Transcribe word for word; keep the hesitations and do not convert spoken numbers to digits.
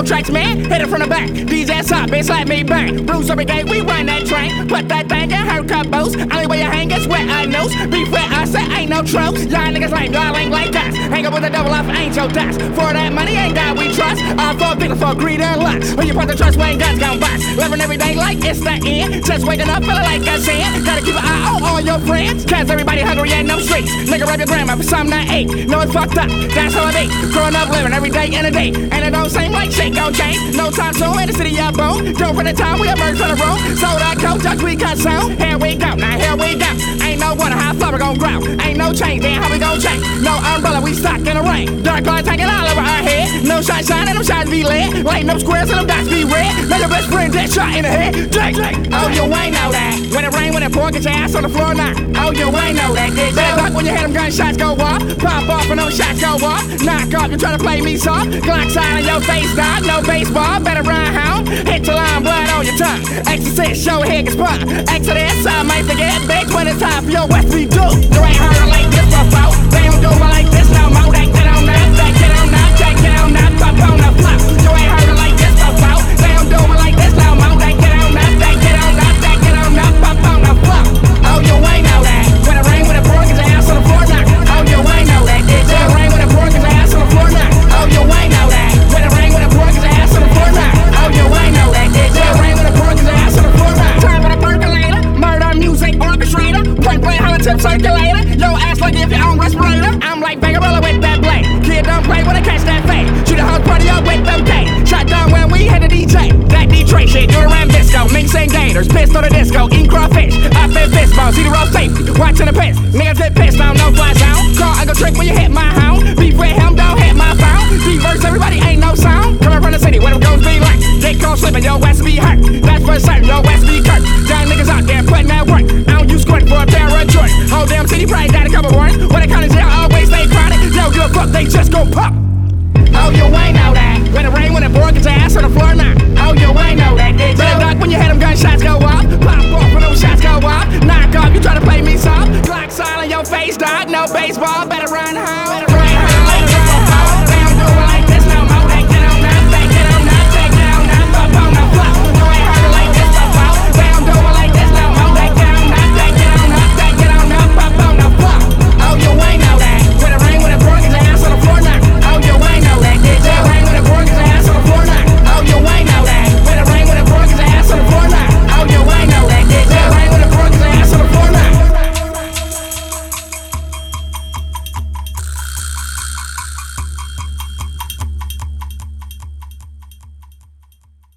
four tracks, man, hit it from the back. These ass up, bitch, let me bang. Bruce every day, we run that train. Put that thing in her combos. Only way you hang is where I knows. Be fair, I say ain't no tropes. Y'all niggas lame, y'all ain't like that. Hang up with the double off, ain't your dust. For that money, ain't God we trust. All for victims for greed and lust. When you put the trust, when guns gon' bust. Living every day like it's the end. Just waking up, feeling like a sin. Gotta keep an eye on all your friends. Cause everybody hungry and no streets. Nigga rap your grandma for something I ate. No, it's fucked up, that's how it be. Growing up, living every day in a day. And it don't seem like shit gon' change. No time soon in the city of bone. Don't for the time we emerge from the room. Sold our coat, just we cut sound. Here we go, now here we go. Ain't no wonder how far we gon' grow. Ain't no change, then how we gon' change? No umbrella, we stuck in the rain. Dark lines hanging all over our head. No shine shining, them shots be lit. Lighting up squares and them dots be red. Now your best friend dead shot in the head. Drake, oh you ain't know that. When it rain, when it pour, get your ass on the floor now. Oh you ain't know that. Bad luck when you hear them gunshots go off. Pop off and those shots go off. Knock off, you tryna play me soft. Glock sign on your face, dog. No baseball, better run hound. Hit your line, blood on your tongue. Exorcist, show head gets pop. Exodus, I might forget big when it's time for your West we do. You ain't heard it like this before. They don't do it like this no more. They get on that, they get on that, they get on that, pop on the flop. You ain't heard it like this before. They don't do it like this no more. They get on that, they get on that, they get on that, pop on the flop. Oh, you ain't know that. When it rain, when it pour, get your ass on the floor now. Oh, you ain't know that. When it rain, when it pour, get your ass on the floor now. Oh, you ain't know that. When it rain, when it pour, get your ass on the floor now. Oh, you ain't know that. When it rain, when it pour, get your ass on the floor now. Time for the percolator, murder music orchestrator, point blank holotype circulator. Yo ass like if your own respirator. I'm like Vagabella with that blade. Kid don't play when I catch that fade. Shoot a house party up with them K. Shot down when we hit the D J. That Detroit shit, do the Ram Disco. Minks and Gators, pissed on the disco. Eat crawfish, up in fist ball, see the roast safety. Watching the piss, niggas get pissed on no fly sound. Call I go trick when you hit